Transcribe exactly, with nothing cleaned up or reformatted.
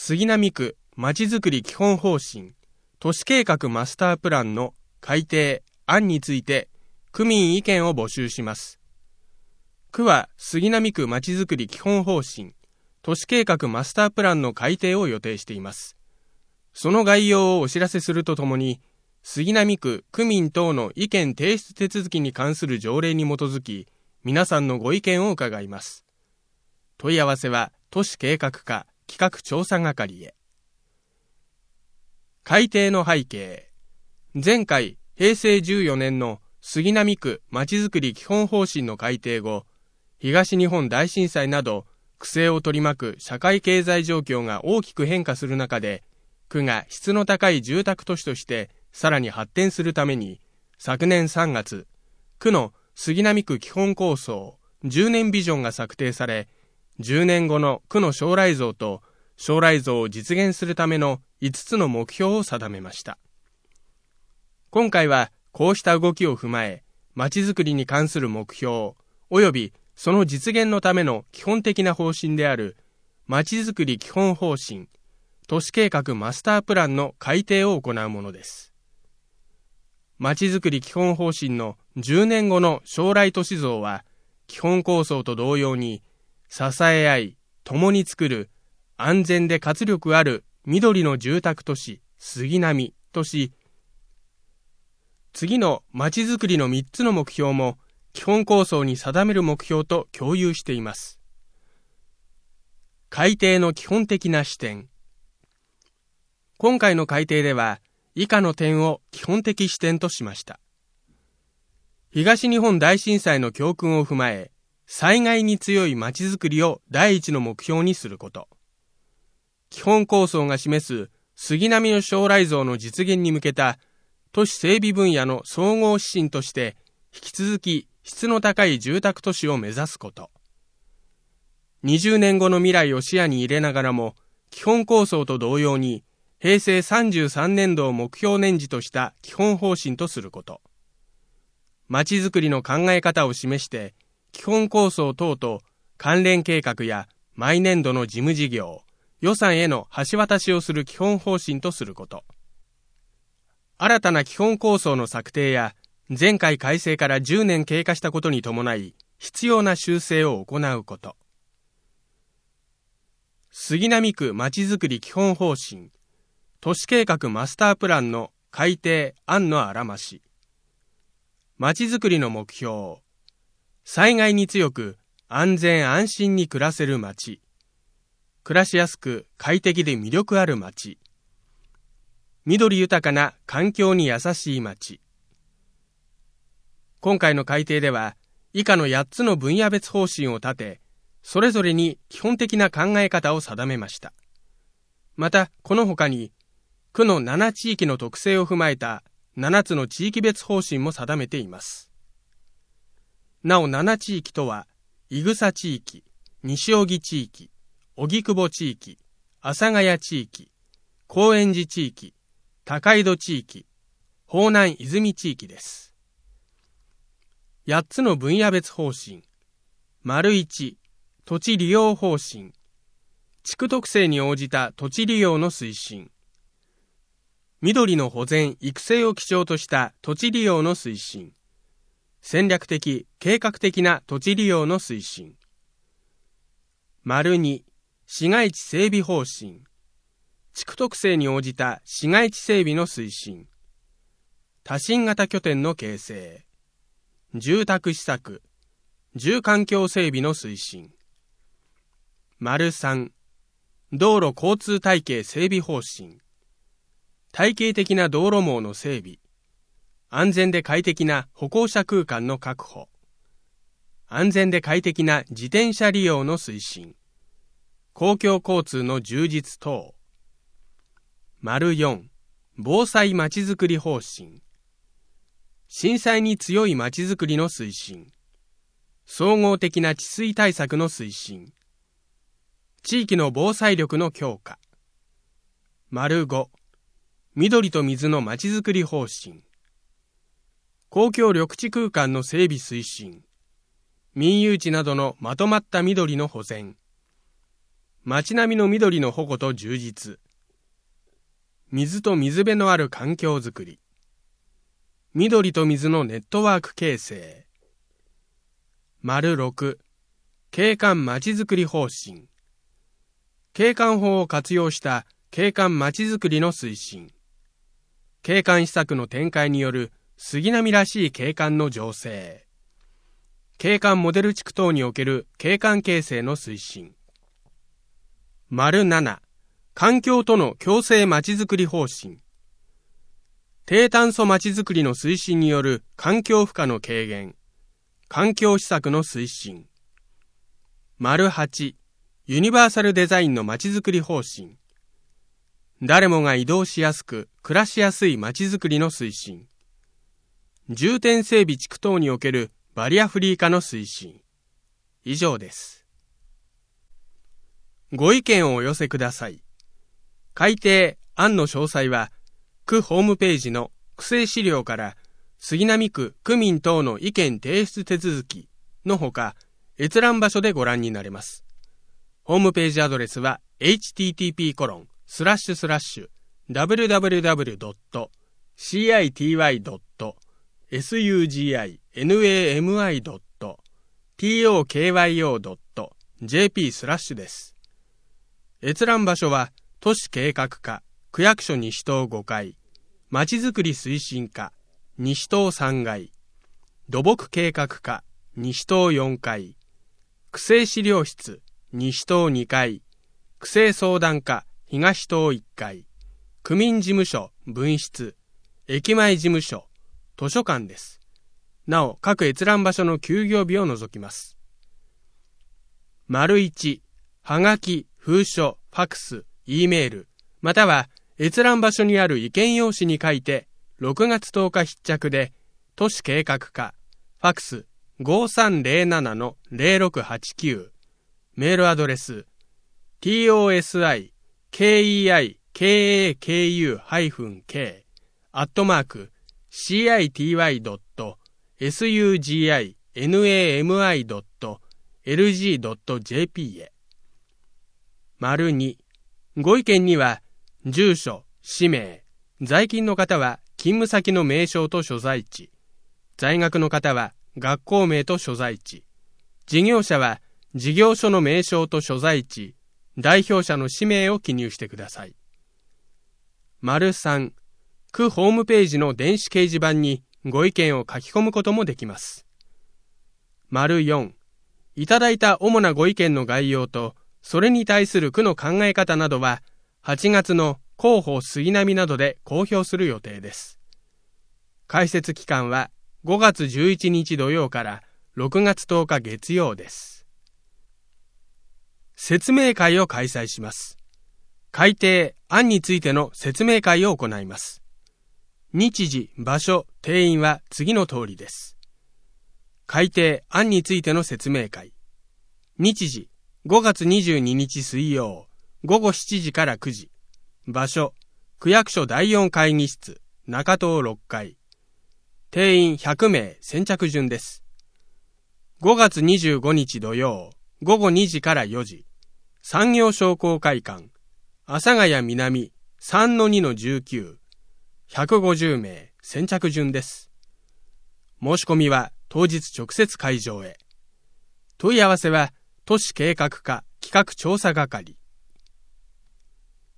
杉並区まちづくり基本方針都市計画マスタープランの改定案について区民意見を募集します。区は杉並区まちづくり基本方針都市計画マスタープランの改定を予定しています。その概要をお知らせするとともに、杉並区区民等の意見提出手続きに関する条例に基づき、皆さんのご意見を伺います。問い合わせは都市計画課企画調査係へ。改定の背景。前回、へいせいじゅうよねんの杉並区まちづくり基本方針の改定後、東日本大震災など、苦勢を取り巻く社会経済状況が大きく変化する中で、区が質の高い住宅都市としてさらに発展するために、昨年さんがつ、区の杉並区基本構想じゅうねんビジョンが策定され、じゅうねんごの区の将来像と将来像を実現するためのいつつの目標を定めました。今回はこうした動きを踏まえ、まちづくりに関する目標およびその実現のための基本的な方針であるまちづくり基本方針都市計画マスタープランの改定を行うものです。まちづくり基本方針のじゅうねんごの将来都市像は、基本構想と同様に支え合い共に作る安全で活力ある緑の住宅都市杉並とし、次のまちづくりのみっつの目標も基本構想に定める目標と共有しています。改定の基本的な視点。今回の改定では以下の点を基本的視点としました。東日本大震災の教訓を踏まえ、災害に強いまちづくりを第一の目標にすること。基本構想が示す杉並の将来像の実現に向けた都市整備分野の総合指針として引き続き質の高い住宅都市を目指すこと。にじゅうねんごの未来を視野に入れながらも、基本構想と同様にへいせいさんじゅうさんねんどを目標年次とした基本方針とすること。まちづくりの考え方を示して、基本構想等と関連計画や毎年度の事務事業、予算への橋渡しをする基本方針とすること。新たな基本構想の策定や、前回改正からじゅうねん経過したことに伴い、必要な修正を行うこと。杉並区まちづくり基本方針、都市計画マスタープランの改定案のあらまし。まちづくりの目標。災害に強く安全安心に暮らせる街。暮らしやすく快適で魅力ある街。緑豊かな環境に優しい街。今回の改定では、以下のやっつの分野別方針を立て、それぞれに基本的な考え方を定めました。また、この他に、区のなな地域の特性を踏まえたななつの地域別方針も定めています。なおなな地域とは、伊草地域、西荻地域、荻窪地域、阿佐ヶ谷地域、高円寺地域、高井戸地域、方南泉地域です。やっつの分野別方針。丸いち、土地利用方針。地区特性に応じた土地利用の推進。緑の保全・育成を基調とした土地利用の推進。戦略的・計画的な土地利用の推進。丸に、市街地整備方針。地区特性に応じた市街地整備の推進。多神型拠点の形成。住宅施策、住環境整備の推進。丸さん、道路交通体系整備方針。体系的な道路網の整備。安全で快適な歩行者空間の確保。安全で快適な自転車利用の推進。公共交通の充実等。丸よん、防災まちづくり方針。震災に強いまちづくりの推進。総合的な治水対策の推進。地域の防災力の強化。丸ご、緑と水のまちづくり方針。公共緑地空間の整備推進。民有地などのまとまった緑の保全。 街並みの緑の保護と充実。水と水辺のある環境づくり。緑と水のネットワーク形成。丸ろく、景観まちづくり方針。景観法を活用した景観まちづくりの推進。景観施策の展開による杉並らしい景観の醸成。景観モデル地区等における景観形成の推進。丸なな、環境との共生まちづくり方針。低炭素まちづくりの推進による環境負荷の軽減。環境施策の推進。丸はち、ユニバーサルデザインのまちづくり方針。誰もが移動しやすく暮らしやすいまちづくりの推進。重点整備地区等におけるバリアフリー化の推進。以上です。ご意見をお寄せください。改定案の詳細は区ホームページの区政資料から杉並区区民等の意見提出手続きのほか閲覧場所でご覧になれます。ホームページアドレスは エイチティーティーピーコロンスラッシュスラッシュダブリュダブリュダブリュドットシーアイティーワイドットエスユージーアイエヌエーエムアイドットティーオーケーワイオードットジェーピースラッシュです。閲覧場所は都市計画課区役所西棟ごかい、まちづくり推進課西棟さんがい、土木計画課西棟よんかい、区政資料室西棟にかい、区政相談課東棟いっかい、区民事務所分室、駅前事務所、図書館です。なお、各閲覧場所の休業日を除きます。丸いち、はがき、封書、ファクス、Eメール、または閲覧場所にある意見用紙に書いて、ろくがつとおか必着で、都市計画課、ファクス ごさんゼロななのゼロろくはちきゅう、メールアドレス、トシケイアイケーエーケーユーケー アットマーク シーアイティーワイドットエスユージーアイエヌエーエムアイドットエルジードットジェーピー へ。丸に、ご意見には、住所、氏名、在勤の方は勤務先の名称と所在地、在学の方は学校名と所在地、事業者は事業所の名称と所在地、代表者の氏名を記入してください。丸さん、区ホームページの電子掲示板にご意見を書き込むこともできます。丸よん、いただいた主なご意見の概要と、それに対する区の考え方などは、はちがつの広報杉並などで公表する予定です。開設期間はごがつじゅういちにち土曜からろくがつとおか月曜です。説明会を開催します。改定案についての説明会を行います。日時、場所、定員は次の通りです。改定案についての説明会。日時、ごがつにじゅうににち水曜、ごごしちじからくじ。場所、区役所だいよん会議室、中棟ろっかい。定員ひゃくめい、先着順です。ごがつにじゅうごにち土曜、ごごにじからよじ。産業商工会館、阿佐ヶ谷南 さんのにのじゅうきゅう。ひゃくごじゅうめい、先着順です。申し込みは当日直接会場へ。問い合わせは、都市計画課企画調査係。